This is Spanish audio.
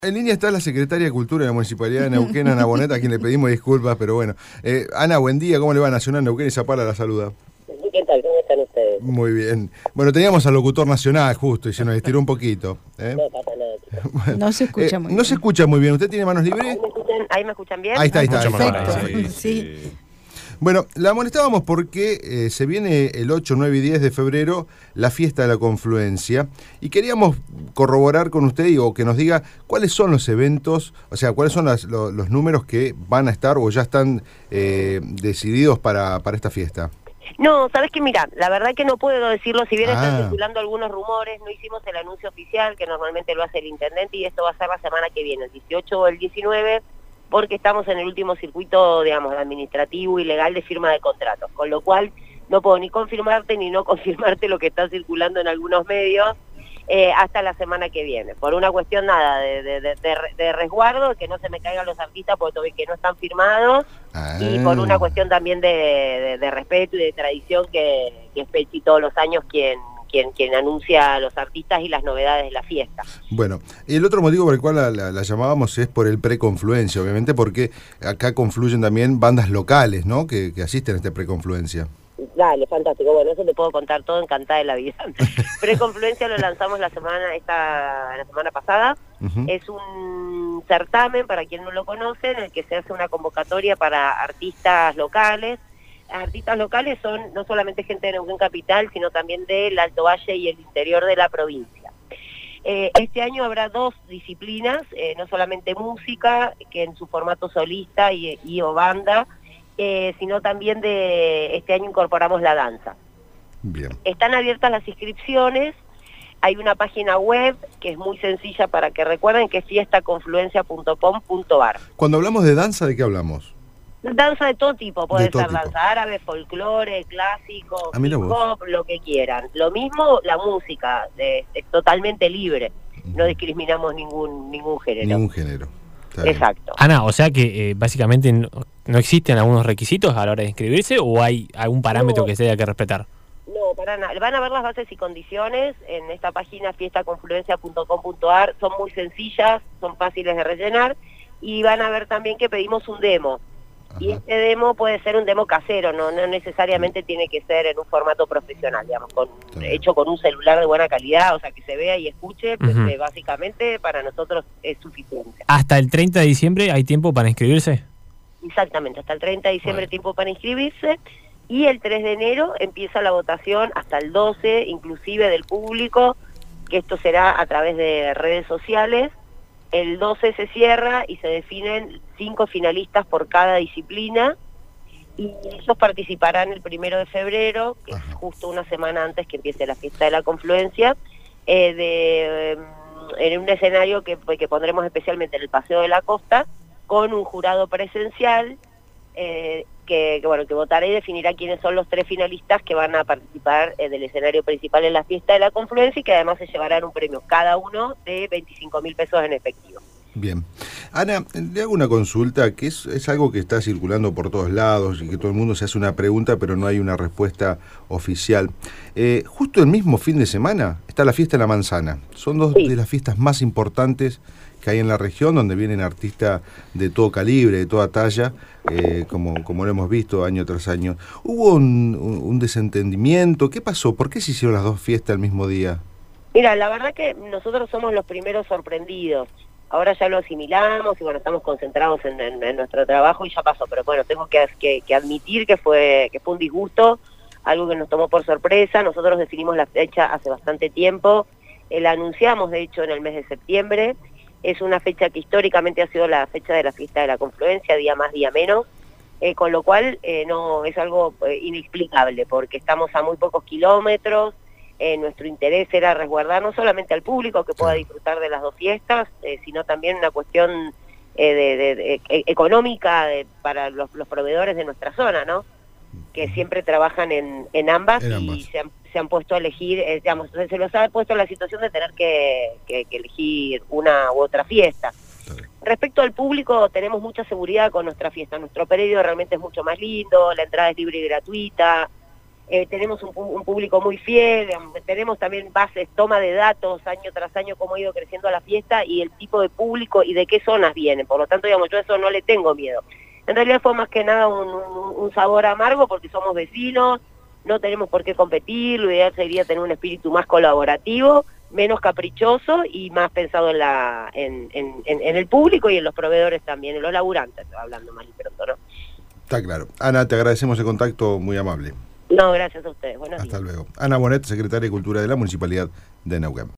En línea está la secretaria de Cultura de la Municipalidad de Neuquén, Ana Bonet, a quien le pedimos disculpas, pero bueno. Ana, buen día, ¿cómo le va? Nacional Neuquén y Zapala la saluda. ¿Qué tal? ¿Cómo están ustedes? Muy bien. Bueno, teníamos al locutor nacional justo y se nos estiró un poquito. No pasa nada, chicos. Bueno, No se escucha muy no bien. se escucha muy bien. ¿Usted tiene manos libres? ¿Ahí me escuchan bien? Ahí está, ahí está. Perfecto. Ahí está. Sí. Bueno, la molestábamos porque se viene el 8, 9 y 10 de febrero la fiesta de la confluencia y queríamos corroborar con usted o que nos diga cuáles son los eventos, o sea, cuáles son los números que van a estar o ya están decididos para esta fiesta. No, sabes que mira, la verdad que no puedo decirlo, si bien están Ah. circulando algunos rumores, no hicimos el anuncio oficial, que normalmente lo hace el intendente, y esto va a ser la semana que viene, el 18 o el 19, porque estamos en el último circuito, digamos, administrativo y legal de firma de contratos, con lo cual no puedo ni confirmarte ni no confirmarte lo que está circulando en algunos medios hasta la semana que viene, por una cuestión nada de resguardo, que no se me caigan los artistas porque todavía que no están firmados, y por una cuestión también de respeto y de tradición que es Pechi todos los años quien anuncia a los artistas y las novedades de la fiesta. Bueno, el otro motivo por el cual la llamábamos es por el preconfluencia, obviamente, porque acá confluyen también bandas locales, ¿no? Que asisten a este preconfluencia. Dale, fantástico. Bueno, eso te puedo contar todo, encantada de la vida. Preconfluencia lo lanzamos la semana pasada. Uh-huh. Es un certamen, para quien no lo conoce, en el que se hace una convocatoria para artistas locales. Artistas locales son no solamente gente de Neuquén Capital, sino también del Alto Valle y el interior de la provincia. Este año habrá dos disciplinas, no solamente música, que en su formato solista y o banda, sino también este año incorporamos la danza. Bien. Están abiertas las inscripciones, hay una página web que es muy sencilla para que recuerden, que es fiestaconfluencia.com.ar. Cuando hablamos de danza, ¿de qué hablamos? Danza de todo tipo, puede De todo ser tipo. danza árabe, folclore, clásico, Ah, mira hip vos. hop, lo que quieran. Lo mismo la música, es totalmente libre, no discriminamos ningún género. Ningún género. Está bien. Exacto. Ana, o sea que básicamente no existen algunos requisitos a la hora de inscribirse o hay algún parámetro No. que se haya que respetar. No, para nada. Van a ver las bases y condiciones en esta página fiestaconfluencia.com.ar. Son muy sencillas, son fáciles de rellenar, y van a ver también que pedimos un demo. Y Ajá. este demo puede ser un demo casero, no necesariamente tiene que ser en un formato profesional, digamos, bien. hecho con un celular de buena calidad, o sea, que se vea y escuche, pues, Ujú. básicamente para nosotros es suficiente. ¿Hasta el 30 de diciembre hay tiempo para inscribirse? Exactamente, hasta el 30 de diciembre Bueno. tiempo para inscribirse, y el 3 de enero empieza la votación hasta el 12, inclusive del público, que esto será a través de redes sociales. El 12 se cierra y se definen 5 finalistas por cada disciplina, y ellos participarán el 1 de febrero, que Ajá. es justo una semana antes que empiece la fiesta de la confluencia, en un escenario que pondremos especialmente en el Paseo de la Costa, con un jurado presencial que votará y definirá quiénes son los 3 finalistas que van a participar del escenario principal en la fiesta de la confluencia, y que además se llevarán un premio cada uno de 25.000 pesos en efectivo. Bien. Ana, le hago una consulta que es algo que está circulando por todos lados y que todo el mundo se hace una pregunta, pero no hay una respuesta oficial. Justo el mismo fin de semana está la fiesta de la manzana. Son dos Sí. de las fiestas más importantes que hay en la región, donde vienen artistas de todo calibre, de toda talla, como lo hemos visto año tras año. ¿Hubo un desentendimiento? ¿Qué pasó? ¿Por qué se hicieron las dos fiestas el mismo día? Mira, la verdad que nosotros somos los primeros sorprendidos. Ahora ya lo asimilamos y bueno, estamos concentrados en nuestro trabajo y ya pasó, pero bueno, tengo que admitir que fue un disgusto, algo que nos tomó por sorpresa. Nosotros definimos la fecha hace bastante tiempo, la anunciamos de hecho en el mes de septiembre. Es una fecha que históricamente ha sido la fecha de la fiesta de la confluencia, día más, día menos, con lo cual no es algo inexplicable, porque estamos a muy pocos kilómetros. Nuestro interés era resguardar no solamente al público que pueda disfrutar de las dos fiestas, sino también una cuestión económica para los proveedores de nuestra zona, ¿no? Que siempre trabajan en ambas, En ambas. y se han puesto a elegir, digamos, se los ha puesto en la situación de tener que elegir una u otra fiesta. Está bien. Respecto al público, tenemos mucha seguridad con nuestra fiesta. Nuestro predio realmente es mucho más lindo, la entrada es libre y gratuita. tenemos un público muy fiel, tenemos también bases, toma de datos año tras año, cómo ha ido creciendo la fiesta y el tipo de público y de qué zonas vienen. Por lo tanto, digamos, yo a eso no le tengo miedo. En realidad fue más que nada un sabor amargo porque somos vecinos, no tenemos por qué competir, lo ideal sería tener un espíritu más colaborativo, menos caprichoso y más pensado en el público y en los proveedores también, en los laburantes, hablando mal y pronto, ¿no? Está claro. Ana, te agradecemos el contacto, muy amable. No, gracias a ustedes. Buenos días. Hasta luego. Ana Bonet, secretaria de Cultura de la Municipalidad de Neuquén.